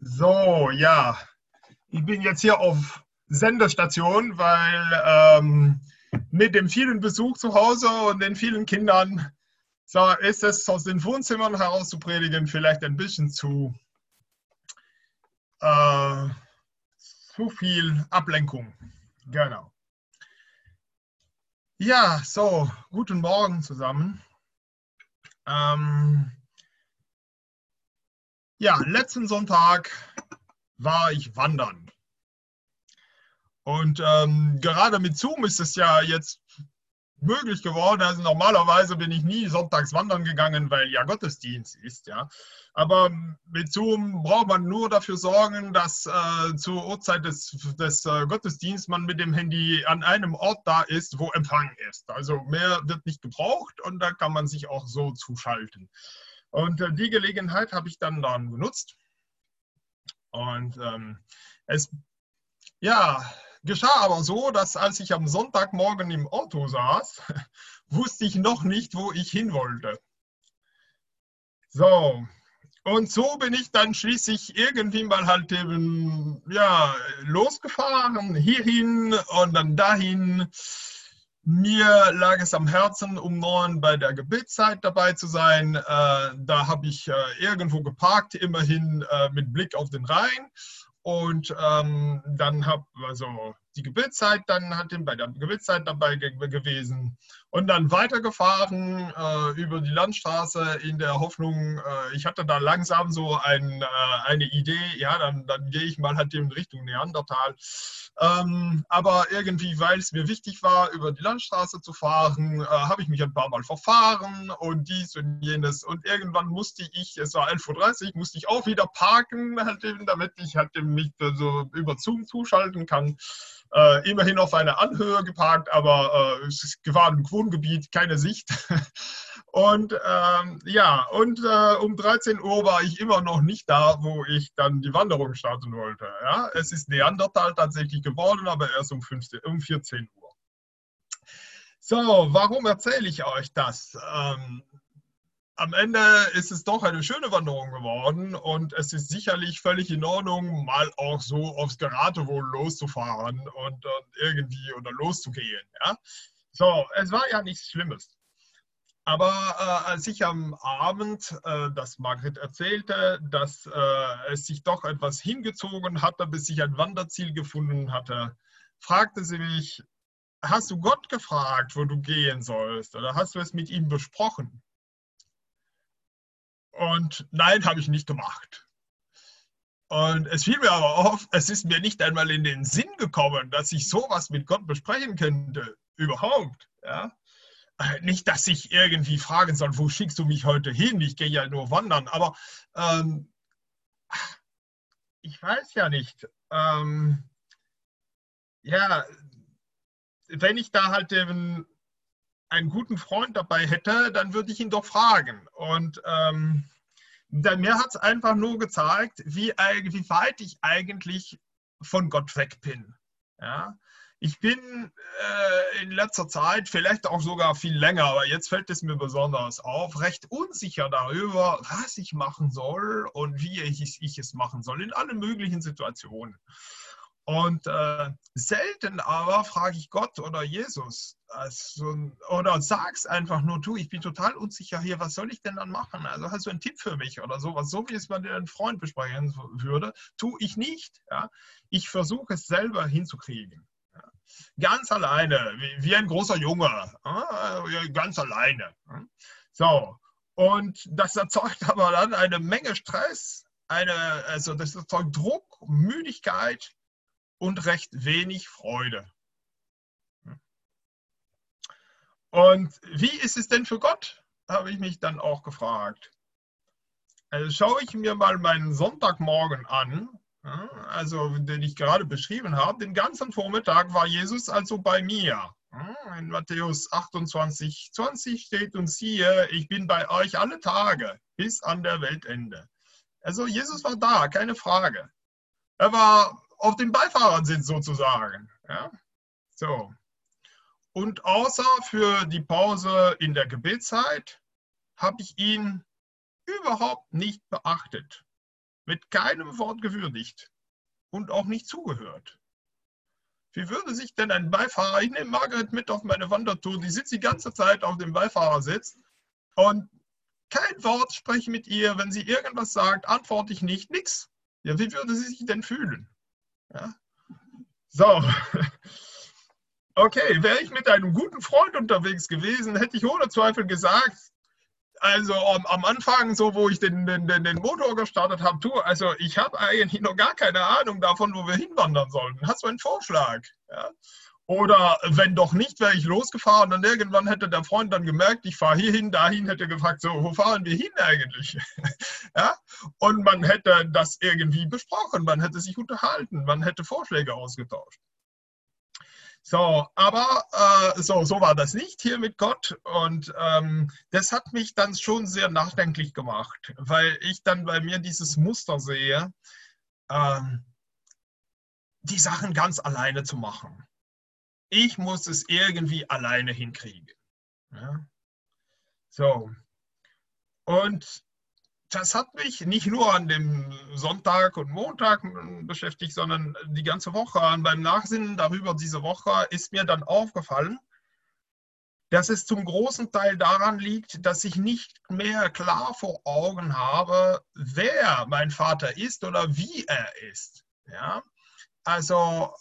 So, ja, ich bin jetzt hier auf Sendestation, weil mit dem vielen Besuch zu Hause und den vielen Kindern, so ist es aus den Wohnzimmern heraus zu predigen vielleicht ein bisschen äh, zu viel Ablenkung. Genau. Ja, so, guten Morgen zusammen. Ähm, ja, letzten Sonntag war ich wandern. Und gerade mit Zoom ist es ja jetzt möglich geworden. Also normalerweise bin ich nie sonntags wandern gegangen, weil ja Gottesdienst ist, ja. Aber mit Zoom braucht man nur dafür sorgen, dass zur Uhrzeit des Gottesdienstes man mit dem Handy an einem Ort da ist, wo Empfang ist. Also mehr wird nicht gebraucht und da kann man sich auch so zuschalten. Und die Gelegenheit habe ich dann genutzt. Und es ja, geschah aber so, dass als ich am Sonntagmorgen im Auto saß, wusste ich noch nicht, wo ich hin wollte. So, und so bin ich dann schließlich irgendwie mal halt eben, ja, losgefahren, hierhin und dann dahin. Mir lag es am Herzen, um 9 bei der Gebetszeit dabei zu sein. Da habe ich irgendwo geparkt, immerhin mit Blick auf den Rhein. Und dann habe also die Gebetszeit, dann hat ihn bei der Gebetszeit dabei gewesen und dann weitergefahren über die Landstraße in der Hoffnung, ich hatte da langsam so eine Idee, ja, dann gehe ich mal halt in Richtung Neandertal. Aber irgendwie, weil es mir wichtig war, über die Landstraße zu fahren, habe ich mich ein paar Mal verfahren und dies und jenes. Und irgendwann musste ich, es war 11:30 Uhr, musste ich auch wieder parken, halt eben, damit ich halt eben mich so über Zoom zuschalten kann. Immerhin auf einer Anhöhe geparkt, aber es war im Wohngebiet, keine Sicht. Und ja, und um 13 Uhr war ich immer noch nicht da, wo ich dann die Wanderung starten wollte. Ja? Es ist Neandertal tatsächlich geworden, aber erst um 14 Uhr. So, warum erzähle ich euch das? Am Ende ist es doch eine schöne Wanderung geworden und es ist sicherlich völlig in Ordnung, mal auch so aufs Geratewohl loszufahren und irgendwie oder loszugehen. Ja? So, es war ja nichts Schlimmes. Aber als ich am Abend, das Margret erzählte, dass es sich doch etwas hingezogen hatte, bis ich ein Wanderziel gefunden hatte, fragte sie mich, hast du Gott gefragt, wo du gehen sollst? Oder hast du es mit ihm besprochen? Und nein, habe ich nicht gemacht. Und es fiel mir aber auf, es ist mir nicht einmal in den Sinn gekommen, dass ich sowas mit Gott besprechen könnte. Überhaupt. Ja? Nicht, dass ich irgendwie fragen soll, wo schickst du mich heute hin? Ich gehe ja nur wandern. Aber ähm, ich weiß ja nicht. Ja, wenn ich da halt eben einen guten Freund dabei hätte, dann würde ich ihn doch fragen. Und mir hat es einfach nur gezeigt, wie weit ich eigentlich von Gott weg bin. Ja? Ich bin in letzter Zeit, vielleicht auch sogar viel länger, aber jetzt fällt es mir besonders auf, recht unsicher darüber, was ich machen soll und wie ich es machen soll, in allen möglichen Situationen. Und selten aber frage ich Gott oder Jesus oder sag's einfach nur, du, ich bin total unsicher hier, was soll ich denn dann machen? Also hast du einen Tipp für mich oder sowas, so wie es man mit einem Freund besprechen würde, tue ich nicht. Ja? Ich versuche es selber hinzukriegen. Ja? Ganz alleine, wie ein großer Junge, ganz alleine. So, und das erzeugt aber dann eine Menge Stress, also das erzeugt Druck, Müdigkeit, und recht wenig Freude. Und wie ist es denn für Gott, habe ich mich dann auch gefragt. Also schaue ich mir mal meinen Sonntagmorgen an, also den ich gerade beschrieben habe, den ganzen Vormittag war Jesus also bei mir. In Matthäus 28:20 steht, und siehe, ich bin bei euch alle Tage bis an der Weltende. Also Jesus war da, keine Frage. Er war auf dem Beifahrersitz sozusagen. Ja? So. Und außer für die Pause in der Gebetszeit habe ich ihn überhaupt nicht beachtet. mit keinem Wort gewürdigt und auch nicht zugehört. Wie würde sich denn ein Beifahrer, ich nehme Margaret mit auf meine Wandertour, die sitzt die ganze Zeit auf dem Beifahrersitz und kein Wort spreche ich mit ihr, wenn sie irgendwas sagt, antworte ich nicht, nichts. Ja, wie würde sie sich denn fühlen? Ja? So, okay, wäre ich mit einem guten Freund unterwegs gewesen, hätte ich ohne Zweifel gesagt, also am Anfang, so wo ich den Motor gestartet habe, also ich habe eigentlich noch gar keine Ahnung davon, wo wir hinwandern sollten. Hast du einen Vorschlag? Ja? Oder wenn doch nicht, wäre ich losgefahren und irgendwann hätte der Freund dann gemerkt, ich fahre hierhin, dahin, hätte gefragt, so, wo fahren wir hin eigentlich? Ja? Und man hätte das irgendwie besprochen, man hätte sich unterhalten, man hätte Vorschläge ausgetauscht. So, aber so war das nicht hier mit Gott und das hat mich dann schon sehr nachdenklich gemacht, weil ich dann bei mir dieses Muster sehe, die Sachen ganz alleine zu machen. Ich muss es irgendwie alleine hinkriegen. Ja? So, und das hat mich nicht nur an dem Sonntag und Montag beschäftigt, sondern die ganze Woche. Und beim Nachsinnen darüber diese Woche ist mir dann aufgefallen, dass es zum großen Teil daran liegt, dass ich nicht mehr klar vor Augen habe, wer mein Vater ist oder wie er ist. Ja? Also,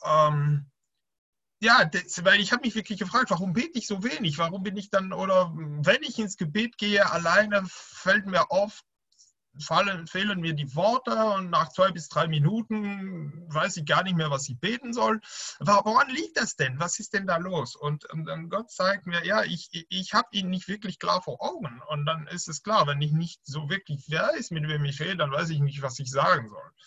ja, weil ich habe mich wirklich gefragt, warum bete ich so wenig? Warum bin ich dann, oder wenn ich ins Gebet gehe, alleine fällt mir auf, fehlen mir die Worte und nach 2 bis 3 Minuten weiß ich gar nicht mehr, was ich beten soll. Woran liegt das denn? Was ist denn da los? Und dann Gott zeigt mir, ja, ich habe ihn nicht wirklich klar vor Augen. Und dann ist es klar, wenn ich nicht so wirklich weiß, mit wem ich rede, dann weiß ich nicht, was ich sagen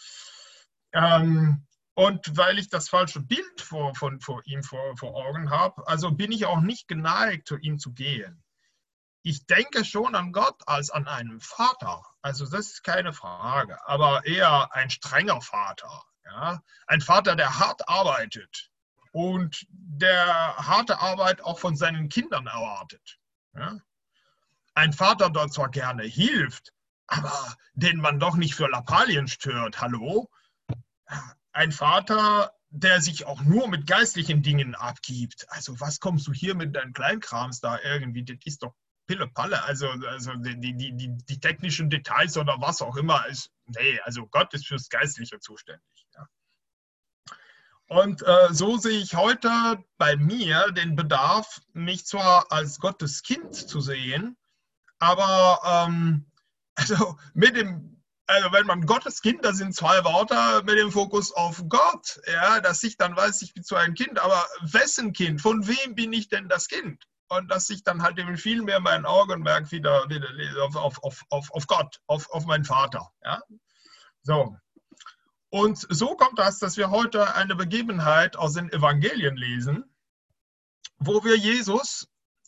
soll. Und weil ich das falsche Bild vor ihm vor Augen habe, also bin ich auch nicht geneigt, zu ihm zu gehen. Ich denke schon an Gott als an einen Vater. Also das ist keine Frage, aber eher ein strenger Vater. Ja? Ein Vater, der hart arbeitet und der harte Arbeit auch von seinen Kindern erwartet. Ja? Ein Vater, der zwar gerne hilft, aber den man doch nicht für Lappalien stört. Hallo? Ein Vater, der sich auch nur mit geistlichen Dingen abgibt. Also was kommst du hier mit deinen Kleinkrams da irgendwie? Das ist doch Pille-Palle, also die technischen Details oder was auch immer, nee, also Gott ist fürs Geistliche zuständig. Ja. Und so sehe ich heute bei mir den Bedarf, mich zwar als Gottes Kind zu sehen, aber also wenn man Gottes Kind, das sind 2 Worte mit dem Fokus auf Gott, ja, dass ich dann weiß, ich bin zwar ein Kind, aber wessen Kind? Von wem bin ich denn das Kind? Und dass ich dann halt eben viel mehr mein Augenmerk wieder auf Gott, auf meinen Vater. Ja? So. Und so kommt das, dass wir heute eine Begebenheit aus den Evangelien lesen, wo wir Jesus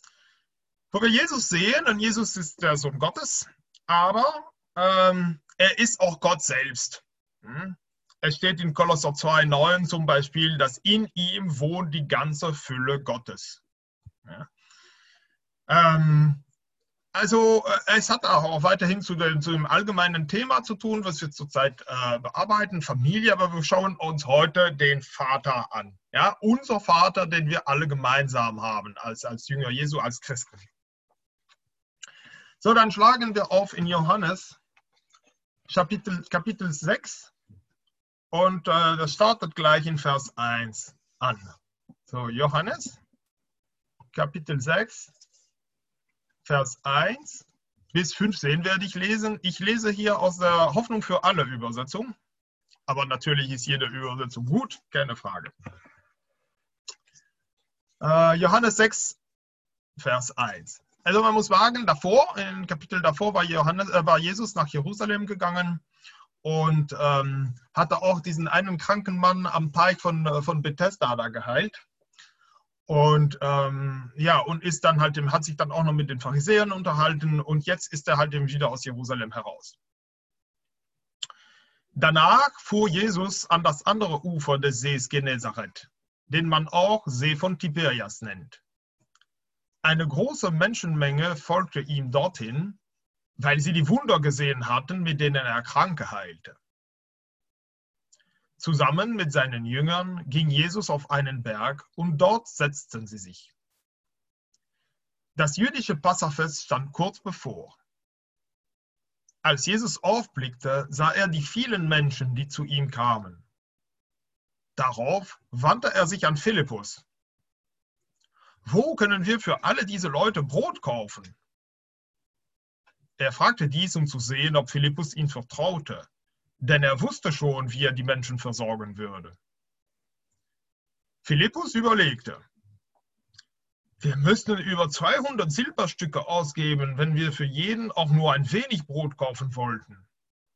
sehen, und Jesus ist der Sohn Gottes, aber er ist auch Gott selbst. Es steht in Kolosser 2,9 zum Beispiel, dass in ihm wohnt die ganze Fülle Gottes. Ja. Also es hat auch weiterhin zu dem allgemeinen Thema zu tun, was wir zurzeit bearbeiten, Familie, aber wir schauen uns heute den Vater an. Ja? Unser Vater, den wir alle gemeinsam haben, als Jünger Jesu, als Christen. So, dann schlagen wir auf in Johannes Kapitel 6 und das startet gleich in Vers 1 an. So, Johannes Kapitel 6. Vers 1 bis 15 werde ich lesen. Ich lese hier aus der Hoffnung für alle Übersetzung. Aber natürlich ist jede Übersetzung gut, keine Frage. Johannes 6, Vers 1. Also man muss sagen, im Kapitel davor war Jesus nach Jerusalem gegangen und hatte auch diesen einen kranken Mann am Teich von Bethesda da geheilt. Und und ist dann halt, hat sich dann auch noch mit den Pharisäern unterhalten und jetzt ist er halt eben wieder aus Jerusalem heraus. Danach fuhr Jesus an das andere Ufer des Sees Genezareth, den man auch See von Tiberias nennt. Eine große Menschenmenge folgte ihm dorthin, weil sie die Wunder gesehen hatten, mit denen er Kranke heilte. Zusammen mit seinen Jüngern ging Jesus auf einen Berg und dort setzten sie sich. Das jüdische Passafest stand kurz bevor. Als Jesus aufblickte, sah er die vielen Menschen, die zu ihm kamen. Darauf wandte er sich an Philippus. Wo können wir für alle diese Leute Brot kaufen? Er fragte dies, um zu sehen, ob Philippus ihm vertraute, denn er wusste schon, wie er die Menschen versorgen würde. Philippus überlegte. Wir müssten über 200 Silberstücke ausgeben, wenn wir für jeden auch nur ein wenig Brot kaufen wollten.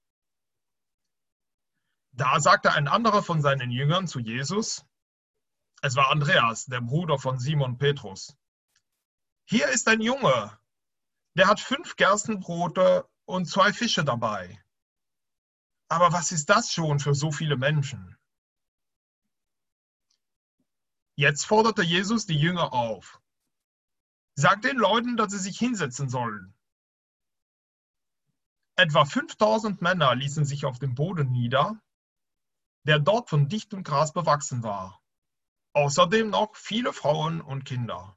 Da sagte ein anderer von seinen Jüngern zu Jesus, es war Andreas, der Bruder von Simon Petrus. Hier ist ein Junge, der hat 5 Gerstenbrote und 2 Fische dabei. Aber was ist das schon für so viele Menschen? Jetzt forderte Jesus die Jünger auf. Sagt den Leuten, dass sie sich hinsetzen sollen. Etwa 5000 Männer ließen sich auf dem Boden nieder, der dort von dichtem Gras bewachsen war. Außerdem noch viele Frauen und Kinder.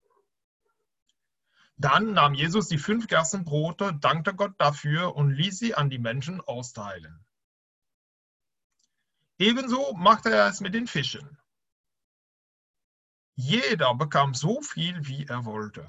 Dann nahm Jesus die 5 Gerstenbrote, dankte Gott dafür und ließ sie an die Menschen austeilen. Ebenso machte er es mit den Fischen. Jeder bekam so viel, wie er wollte.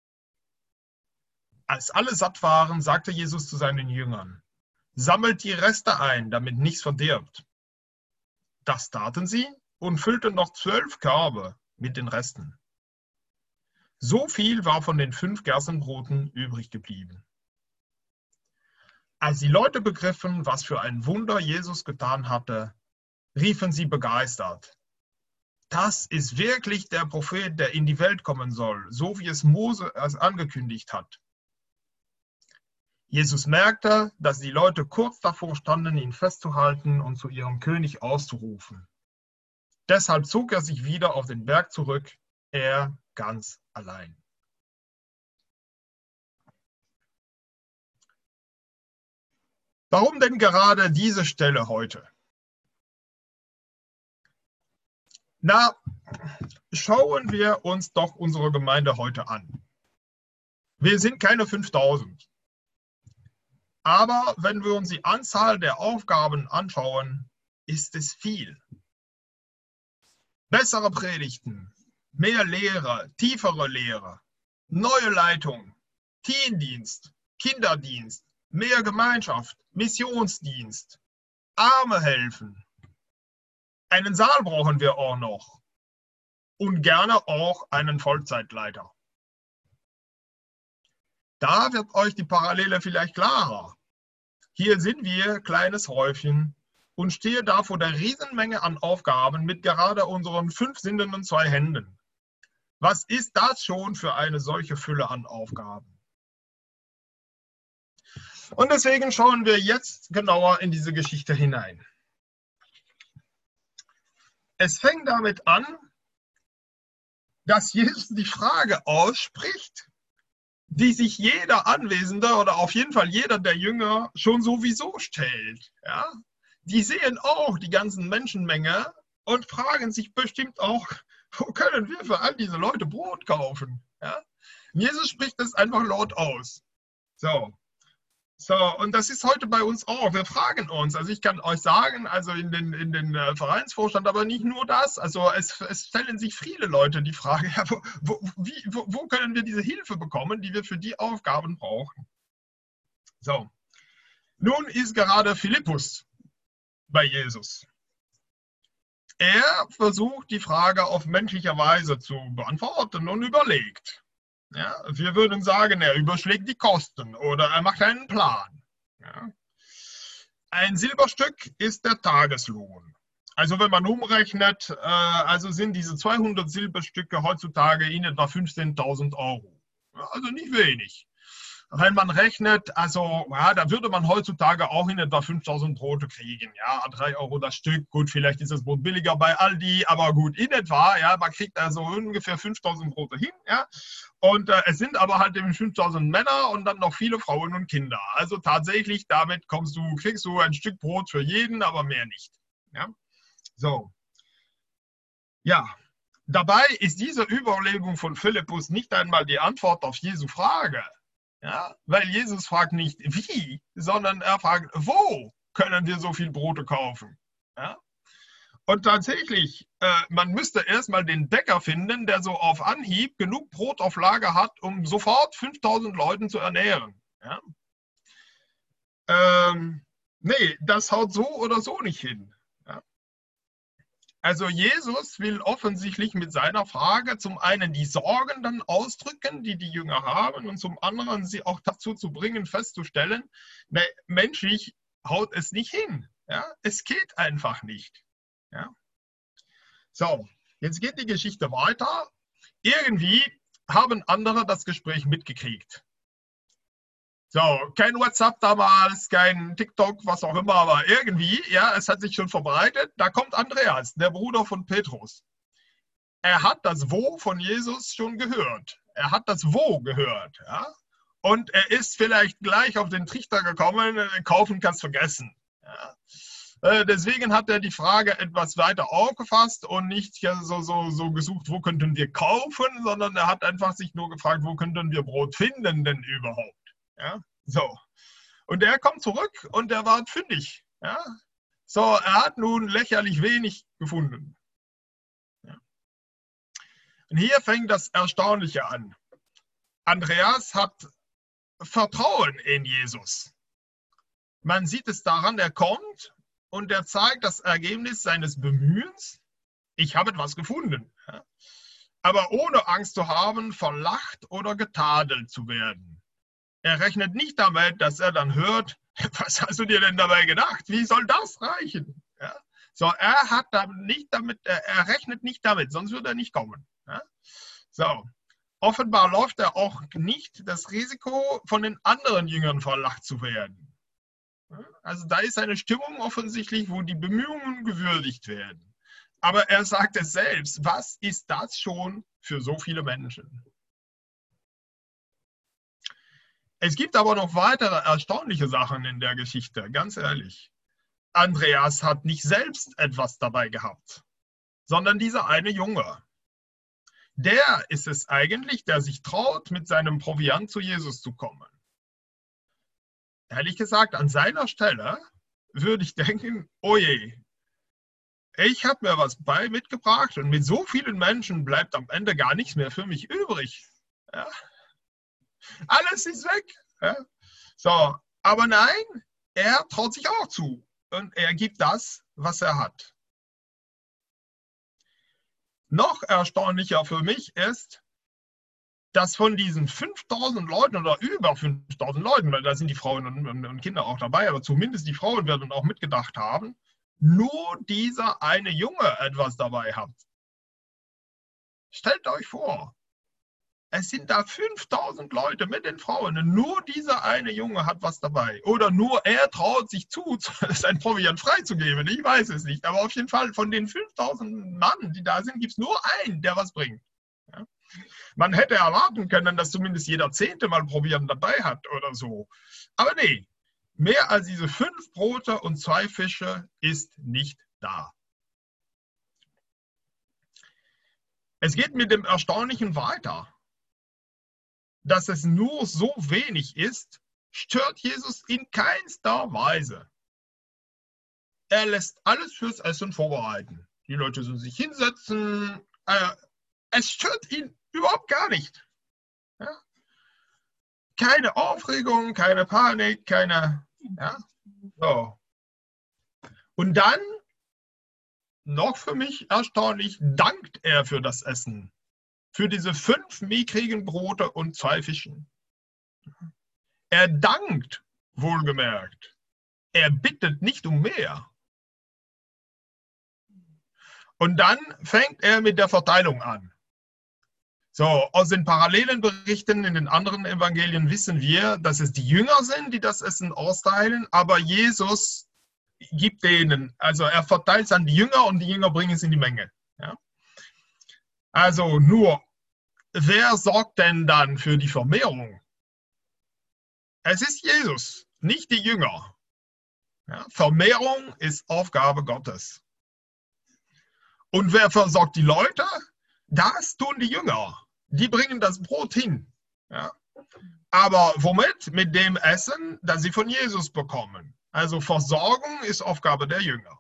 Als alle satt waren, sagte Jesus zu seinen Jüngern, sammelt die Reste ein, damit nichts verdirbt. Das taten sie und füllten noch 12 Körbe mit den Resten. So viel war von den 5 Gerstenbroten übrig geblieben. Als die Leute begriffen, was für ein Wunder Jesus getan hatte, riefen sie begeistert. Das ist wirklich der Prophet, der in die Welt kommen soll, so wie es Mose angekündigt hat. Jesus merkte, dass die Leute kurz davor standen, ihn festzuhalten und zu ihrem König auszurufen. Deshalb zog er sich wieder auf den Berg zurück, er ganz allein. Warum denn gerade diese Stelle heute? Na, schauen wir uns doch unsere Gemeinde heute an. Wir sind keine 5000. Aber wenn wir uns die Anzahl der Aufgaben anschauen, ist es viel. Bessere Predigten, mehr Lehre, tiefere Lehre, neue Leitung, Teamdienst, Kinderdienst, mehr Gemeinschaft, Missionsdienst, Arme helfen. Einen Saal brauchen wir auch noch und gerne auch einen Vollzeitleiter. Da wird euch die Parallele vielleicht klarer. Hier sind wir, kleines Häufchen, und stehe da vor der Riesenmenge an Aufgaben mit gerade unseren 5 Sinnen und 2 Händen. Was ist das schon für eine solche Fülle an Aufgaben? Und deswegen schauen wir jetzt genauer in diese Geschichte hinein. Es fängt damit an, dass Jesus die Frage ausspricht, die sich jeder Anwesende oder auf jeden Fall jeder der Jünger schon sowieso stellt. Ja? Die sehen auch die ganzen Menschenmenge und fragen sich bestimmt auch, wo können wir für all diese Leute Brot kaufen? Ja? Jesus spricht das einfach laut aus. So, und das ist heute bei uns auch. Wir fragen uns, also ich kann euch sagen, also in den Vereinsvorstand, aber nicht nur das, also es stellen sich viele Leute die Frage, ja, wo können wir diese Hilfe bekommen, die wir für die Aufgaben brauchen? So, nun ist gerade Philippus bei Jesus. Er versucht die Frage auf menschliche Weise zu beantworten und überlegt. Ja, wir würden sagen, er überschlägt die Kosten oder er macht einen Plan. Ja. Ein Silberstück ist der Tageslohn. Also wenn man umrechnet, also sind diese 200 Silberstücke heutzutage in etwa 15.000 Euro. Ja, also nicht wenig. Wenn man rechnet, also ja, da würde man heutzutage auch in etwa 5.000 Brote kriegen. Ja, 3 Euro das Stück. Gut, vielleicht ist das Brot billiger bei Aldi, aber gut, in etwa, ja, man kriegt also ungefähr 5.000 Brote hin. Ja. Und es sind aber halt eben 5.000 Männer und dann noch viele Frauen und Kinder. Also tatsächlich, damit kriegst du ein Stück Brot für jeden, aber mehr nicht. Ja. So, ja, dabei ist diese Überlegung von Philippus nicht einmal die Antwort auf Jesu Frage. Ja, weil Jesus fragt nicht wie, sondern er fragt, wo können wir so viel Brote kaufen? Ja? Und tatsächlich, man müsste erstmal den Bäcker finden, der so auf Anhieb genug Brot auf Lager hat, um sofort 5000 Leuten zu ernähren. Ja? Nee, das haut so oder so nicht hin. Ja? Also Jesus will offensichtlich mit seiner Frage zum einen die Sorgen dann ausdrücken, die die Jünger haben, und zum anderen sie auch dazu zu bringen, festzustellen, ne, menschlich haut es nicht hin. Ja? Es geht einfach nicht. Ja? So, jetzt geht die Geschichte weiter. Irgendwie haben andere das Gespräch mitgekriegt. So, kein WhatsApp damals, kein TikTok, was auch immer, aber irgendwie, ja, es hat sich schon verbreitet. Da kommt Andreas, der Bruder von Petrus. Er hat das Wo von Jesus schon gehört. Er hat das Wo gehört, ja. Und er ist vielleicht gleich auf den Trichter gekommen, kaufen kannst vergessen. Ja. Deswegen hat er die Frage etwas weiter aufgefasst und nicht so gesucht, wo könnten wir kaufen, sondern er hat einfach sich nur gefragt, wo könnten wir Brot finden denn überhaupt. Ja, so. Und er kommt zurück und er war fündig. Ja. So, er hat nun lächerlich wenig gefunden. Ja. Und hier fängt das Erstaunliche an. Andreas hat Vertrauen in Jesus. Man sieht es daran, er kommt und er zeigt das Ergebnis seines Bemühens. Ich habe etwas gefunden. Ja. Aber ohne Angst zu haben, verlacht oder getadelt zu werden. Er rechnet nicht damit, dass er dann hört, was hast du dir denn dabei gedacht? Wie soll das reichen? Ja? So, er rechnet nicht damit, sonst würde er nicht kommen. Ja? So, offenbar läuft er auch nicht das Risiko, von den anderen Jüngern verlacht zu werden. Ja? Also da ist eine Stimmung offensichtlich, wo die Bemühungen gewürdigt werden. Aber er sagt es selbst, was ist das schon für so viele Menschen? Es gibt aber noch weitere erstaunliche Sachen in der Geschichte, ganz ehrlich. Andreas hat nicht selbst etwas dabei gehabt, sondern dieser eine Junge. Der ist es eigentlich, der sich traut, mit seinem Proviant zu Jesus zu kommen. Ehrlich gesagt, an seiner Stelle würde ich denken, oh je, ich habe mir was mitgebracht und mit so vielen Menschen bleibt am Ende gar nichts mehr für mich übrig. Ja? Alles ist weg. Ja? So, aber nein, er traut sich auch zu und er gibt das, was er hat. Noch erstaunlicher für mich ist, dass von diesen 5000 Leuten oder über 5000 Leuten, weil da sind die Frauen und Kinder auch dabei, aber zumindest die Frauen werden auch mitgedacht haben, nur dieser eine Junge etwas dabei hat. Stellt euch vor, es sind da 5000 Leute mit den Frauen und nur dieser eine Junge hat was dabei. Oder nur er traut sich zu, sein Proviant freizugeben. Ich weiß es nicht. Aber auf jeden Fall von den 5000 Mann, die da sind, gibt es nur einen, der was bringt. Ja? Man hätte erwarten können, dass zumindest jeder 10. mal Proviant dabei hat oder so. Aber nee, mehr als diese 5 Brote und 2 Fische ist nicht da. Es geht mit dem Erstaunlichen weiter. Dass es nur so wenig ist, stört Jesus in keinster Weise. Er lässt alles fürs Essen vorbereiten. Die Leute sollen sich hinsetzen. Es stört ihn überhaupt gar nicht. Ja? Keine Aufregung, keine Panik, keine... Ja? So. Und dann, noch für mich erstaunlich, dankt er für das Essen. Für diese 5 mickrigen Brote und 2 Fischen. Er dankt, wohlgemerkt. Er bittet nicht um mehr. Und dann fängt er mit der Verteilung an. So, aus den parallelen Berichten in den anderen Evangelien wissen wir, dass es die Jünger sind, die das Essen austeilen, aber Jesus gibt denen, also er verteilt es an die Jünger und die Jünger bringen es in die Menge. Ja? Also nur, wer sorgt denn dann für die Vermehrung? Es ist Jesus, nicht die Jünger. Ja, Vermehrung ist Aufgabe Gottes. Und wer versorgt die Leute? Das tun die Jünger. Die bringen das Brot hin. Ja? Aber womit? Mit dem Essen, das sie von Jesus bekommen. Also Versorgung ist Aufgabe der Jünger.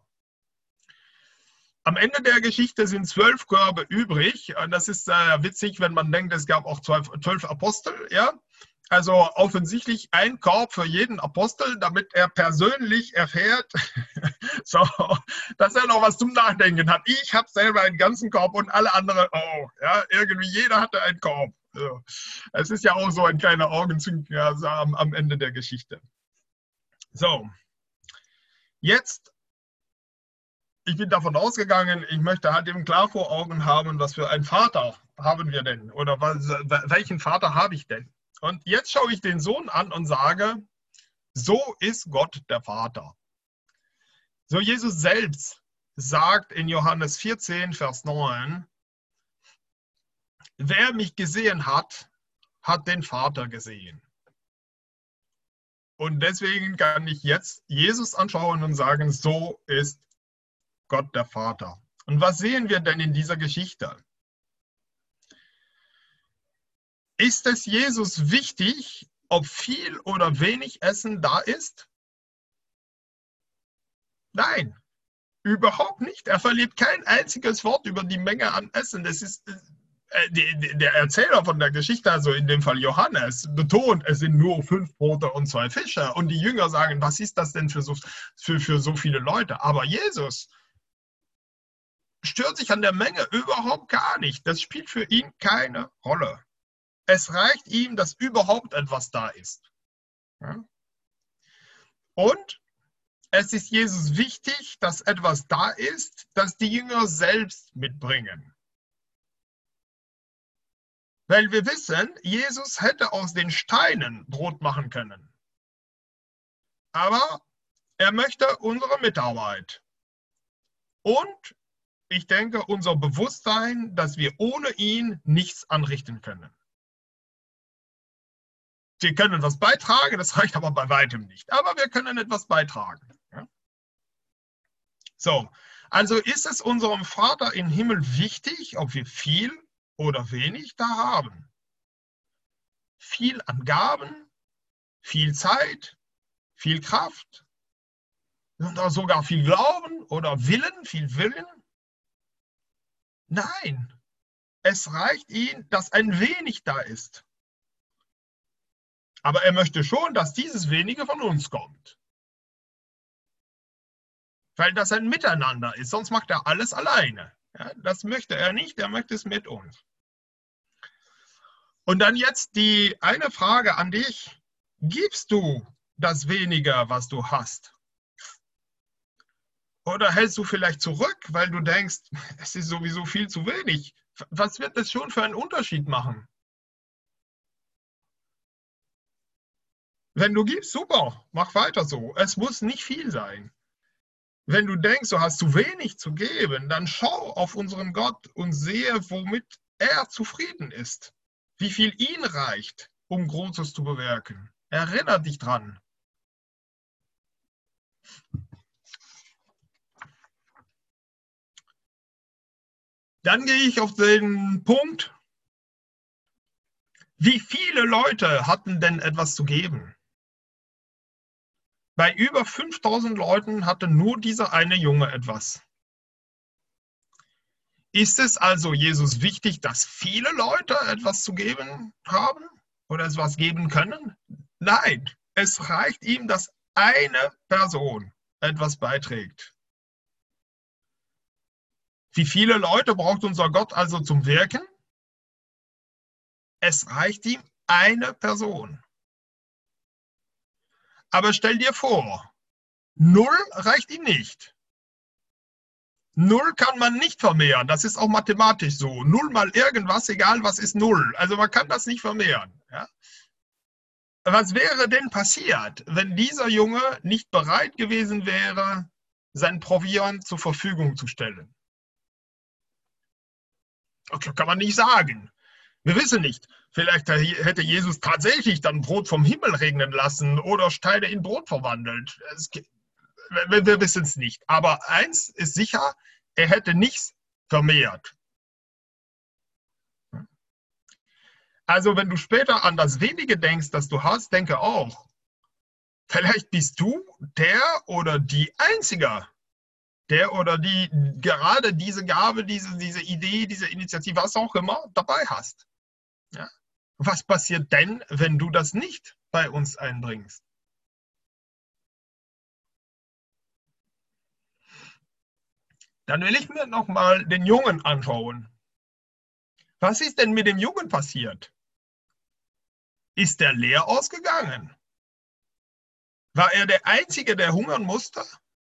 Am Ende der Geschichte sind 12 Körbe übrig. Und das ist witzig, wenn man denkt, es gab auch 12 Apostel. Ja? Also offensichtlich ein Korb für jeden Apostel, damit er persönlich erfährt, so, dass er noch was zum Nachdenken hat. Ich habe selber einen ganzen Korb und alle anderen auch. Ja? Irgendwie jeder hatte einen Korb. So. Es ist ja auch so ein kleiner Augenzwinkern am Ende der Geschichte. So, jetzt, ich bin davon ausgegangen, ich möchte halt eben klar vor Augen haben, was für einen Vater haben wir denn? Oder welchen Vater habe ich denn? Und jetzt schaue ich den Sohn an und sage, so ist Gott der Vater. So Jesus selbst sagt in Johannes 14, Vers 9, wer mich gesehen hat, hat den Vater gesehen. Und deswegen kann ich jetzt Jesus anschauen und sagen, so ist Gott der Vater. Und was sehen wir denn in dieser Geschichte? Ist es Jesus wichtig, ob viel oder wenig Essen da ist? Nein, überhaupt nicht. Er verliert kein einziges Wort über die Menge an Essen. Das ist der Erzähler von der Geschichte, also in dem Fall Johannes, betont, es sind nur 5 Brote und 2 Fische. Und die Jünger sagen, was ist das denn für so viele Leute? Aber Jesus stört sich an der Menge überhaupt gar nicht. Das spielt für ihn keine Rolle. Es reicht ihm, dass überhaupt etwas da ist. Ja? Und es ist Jesus wichtig, dass etwas da ist, das die Jünger selbst mitbringen. Weil wir wissen, Jesus hätte aus den Steinen Brot machen können. Aber er möchte unsere Mitarbeit. Und ich denke, unser Bewusstsein, dass wir ohne ihn nichts anrichten können. Wir können etwas beitragen, das reicht aber bei weitem nicht. Aber wir können etwas beitragen. Ja? So, also ist es unserem Vater im Himmel wichtig, ob wir viel oder wenig da haben. Viel an Gaben, viel Zeit, viel Kraft, oder sogar viel Glauben oder Willen, viel Willen. Nein, es reicht ihm, dass ein wenig da ist. Aber er möchte schon, dass dieses wenige von uns kommt. Weil das ein Miteinander ist, sonst macht er alles alleine. Ja, das möchte er nicht, er möchte es mit uns. Und dann jetzt die eine Frage an dich. Gibst du das Wenige, was du hast? Oder hältst du vielleicht zurück, weil du denkst, es ist sowieso viel zu wenig? Was wird das schon für einen Unterschied machen? Wenn du gibst, super, mach weiter so. Es muss nicht viel sein. Wenn du denkst, du hast zu wenig zu geben, dann schau auf unseren Gott und sehe, womit er zufrieden ist. Wie viel ihn reicht, um Großes zu bewirken. Erinnere dich dran. Dann gehe ich auf den Punkt, wie viele Leute hatten denn etwas zu geben? Bei über 5000 Leuten hatte nur dieser eine Junge etwas. Ist es also Jesus wichtig, dass viele Leute etwas zu geben haben oder etwas geben können? Nein, es reicht ihm, dass eine Person etwas beiträgt. Wie viele Leute braucht unser Gott also zum Wirken? Es reicht ihm eine Person. Aber stell dir vor, 0 reicht ihm nicht. 0 kann man nicht vermehren, das ist auch mathematisch so. 0 mal irgendwas, egal was ist 0. Also man kann das nicht vermehren. Ja? Was wäre denn passiert, wenn dieser Junge nicht bereit gewesen wäre, sein Proviant zur Verfügung zu stellen? Okay, kann man nicht sagen. Wir wissen nicht. Vielleicht hätte Jesus tatsächlich dann Brot vom Himmel regnen lassen oder Steine in Brot verwandelt. Wir wissen es nicht. Aber eins ist sicher, er hätte nichts vermehrt. Also wenn du später an das Wenige denkst, das du hast, denke auch, vielleicht bist du der oder die Einzige, der oder die gerade diese Gabe, diese Idee, diese Initiative, was auch immer, dabei hast. Ja? Was passiert denn, wenn du das nicht bei uns einbringst? Dann will ich mir nochmal den Jungen anschauen. Was ist denn mit dem Jungen passiert? Ist der leer ausgegangen? War er der Einzige, der hungern musste?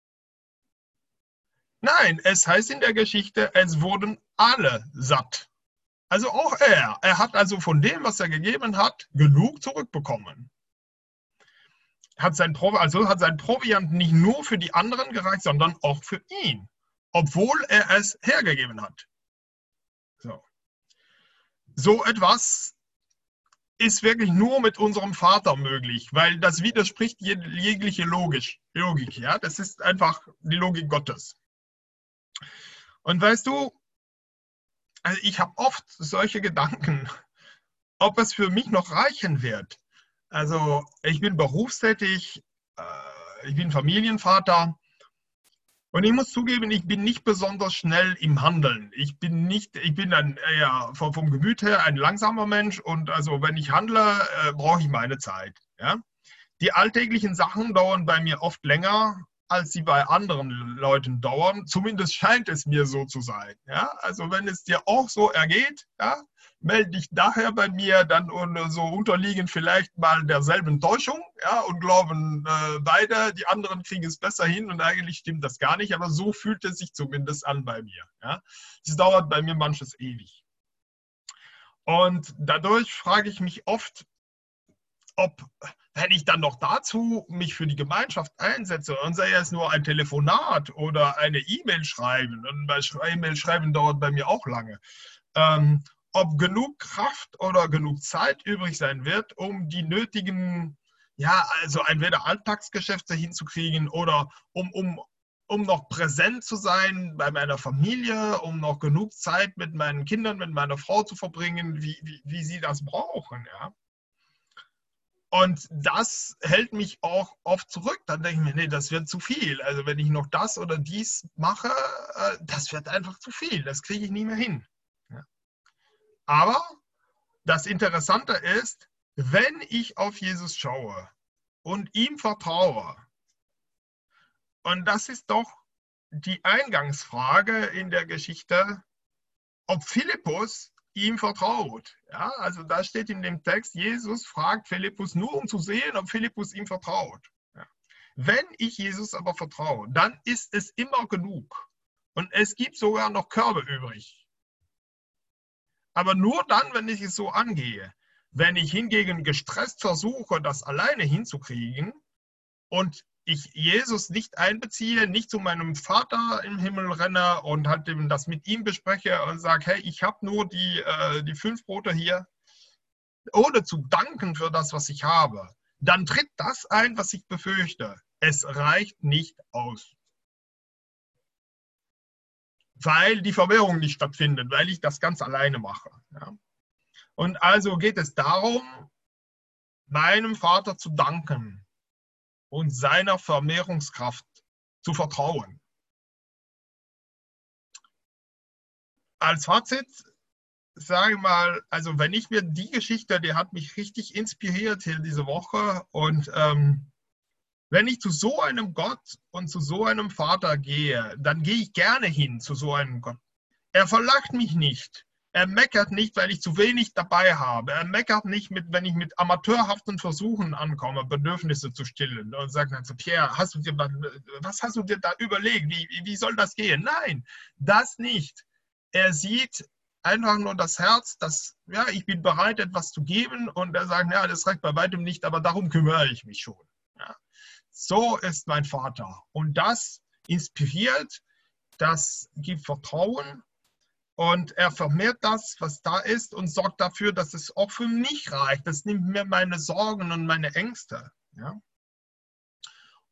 Nein, es heißt in der Geschichte, es wurden alle satt. Also auch er. Er hat also von dem, was er gegeben hat, genug zurückbekommen. Hat sein Proviant nicht nur für die anderen gereicht, sondern auch für ihn, obwohl er es hergegeben hat. So etwas ist wirklich nur mit unserem Vater möglich, weil das widerspricht jegliche Logik. Ja? Das ist einfach die Logik Gottes. Und weißt du, also ich habe oft solche Gedanken, ob es für mich noch reichen wird. Also ich bin berufstätig, ich bin Familienvater und ich muss zugeben, ich bin nicht besonders schnell im Handeln. Ich bin vom Gemüt her ein langsamer Mensch und also wenn ich handle, brauche ich meine Zeit. Ja? Die alltäglichen Sachen dauern bei mir oft länger, als sie bei anderen Leuten dauern. Zumindest scheint es mir so zu sein. Ja? Also wenn es dir auch so ergeht, ja, melde dich daher bei mir, dann und so unterliegen vielleicht mal derselben Täuschung, ja, und glauben beide, die anderen kriegen es besser hin und eigentlich stimmt das gar nicht, aber so fühlt es sich zumindest an bei mir. Ja. Es dauert bei mir manches ewig. Und dadurch frage ich mich oft, ob, wenn ich dann noch dazu mich für die Gemeinschaft einsetze und sei es nur ein Telefonat oder eine E-Mail schreiben, und bei E-Mail schreiben dauert bei mir auch lange, ob genug Kraft oder genug Zeit übrig sein wird, um die nötigen, ja, also entweder Alltagsgeschäfte hinzukriegen oder um noch präsent zu sein bei meiner Familie, um noch genug Zeit mit meinen Kindern, mit meiner Frau zu verbringen, wie sie das brauchen. Ja? Und das hält mich auch oft zurück. Dann denke ich mir, nee, das wird zu viel. Also wenn ich noch das oder dies mache, das wird einfach zu viel. Das kriege ich nie mehr hin. Ja. Aber das Interessante ist, wenn ich auf Jesus schaue und ihm vertraue, und das ist doch die Eingangsfrage in der Geschichte, ob Philippus ihm vertraut. Ja, also da steht in dem Text, Jesus fragt Philippus nur, um zu sehen, ob Philippus ihm vertraut. Ja. Wenn ich Jesus aber vertraue, dann ist es immer genug. Und es gibt sogar noch Körbe übrig. Aber nur dann, wenn ich es so angehe. Wenn ich hingegen gestresst versuche, das alleine hinzukriegen und ich Jesus nicht einbeziehe, nicht zu meinem Vater im Himmel renne und halt das mit ihm bespreche und sage, hey, ich habe nur die 5 Brote hier, ohne zu danken für das, was ich habe, dann tritt das ein, was ich befürchte. Es reicht nicht aus. Weil die Vermehrung nicht stattfindet, weil ich das ganz alleine mache. Ja. Und also geht es darum, meinem Vater zu danken und seiner Vermehrungskraft zu vertrauen. Als Fazit sage ich mal, also wenn ich mir die Geschichte, die hat mich richtig inspiriert hier diese Woche und wenn ich zu so einem Gott und zu so einem Vater gehe, dann gehe ich gerne hin zu so einem Gott. Er verlacht mich nicht. Er meckert nicht, weil ich zu wenig dabei habe. Er meckert nicht, wenn ich mit amateurhaften Versuchen ankomme, Bedürfnisse zu stillen. Und sagt dann so, Pierre, was hast du dir da überlegt? Wie soll das gehen? Nein, das nicht. Er sieht einfach nur das Herz, dass, ja, ich bin bereit, etwas zu geben. Und er sagt, ja, das reicht bei weitem nicht, aber darum kümmere ich mich schon. Ja. So ist mein Vater. Und das inspiriert, das gibt Vertrauen. Und er vermehrt das, was da ist und sorgt dafür, dass es auch für mich reicht. Das nimmt mir meine Sorgen und meine Ängste. Ja?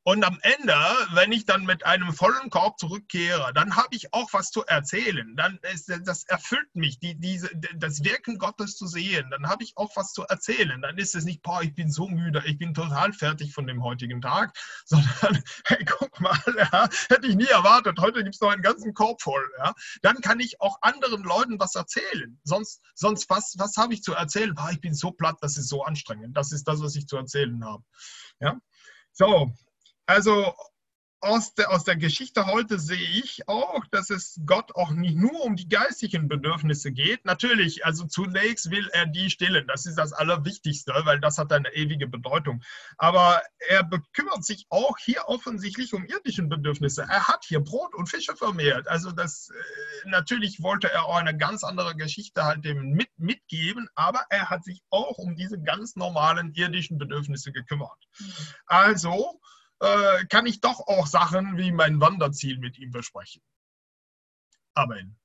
Und am Ende, wenn ich dann mit einem vollen Korb zurückkehre, dann habe ich auch was zu erzählen. Das erfüllt mich, das Wirken Gottes zu sehen. Dann habe ich auch was zu erzählen. Dann ist es nicht, boah, ich bin so müde, ich bin total fertig von dem heutigen Tag, sondern, hey, guck mal, ja, hätte ich nie erwartet, heute gibt es noch einen ganzen Korb voll. Ja. Dann kann ich auch anderen Leuten was erzählen. Sonst was habe ich zu erzählen? Boah, ich bin so platt, das ist so anstrengend. Das ist das, was ich zu erzählen habe. Ja. So. Also aus der Geschichte heute sehe ich auch, dass es Gott auch nicht nur um die geistigen Bedürfnisse geht. Natürlich, also zunächst will er die stillen. Das ist das Allerwichtigste, weil das hat eine ewige Bedeutung. Aber er bekümmert sich auch hier offensichtlich um irdische Bedürfnisse. Er hat hier Brot und Fische vermehrt. Also natürlich wollte er auch eine ganz andere Geschichte halt dem mitgeben, aber er hat sich auch um diese ganz normalen irdischen Bedürfnisse gekümmert. Also kann ich doch auch Sachen wie mein Wanderziel mit ihm besprechen. Amen.